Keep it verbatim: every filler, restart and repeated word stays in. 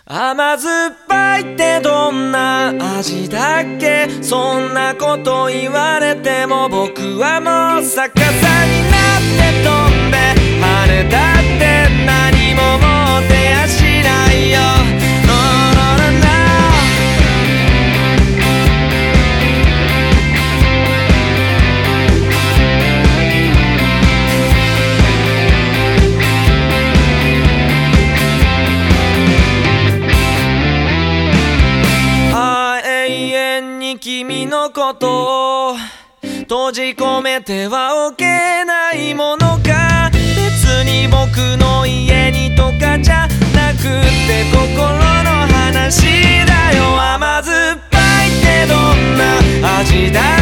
甘酸っぱいってどんな味だっけ？そんなこと言われても僕はもう逆さになって飛んで跳ねたって何も持てやしないよ。君のことを閉じ込めてはおけないものか。別に僕の家にとかじゃなくって心の話だよ。甘酸っぱいってどんな味だ